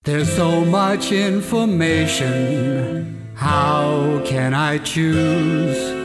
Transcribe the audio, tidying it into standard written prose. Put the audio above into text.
There's so much information. How can I choose?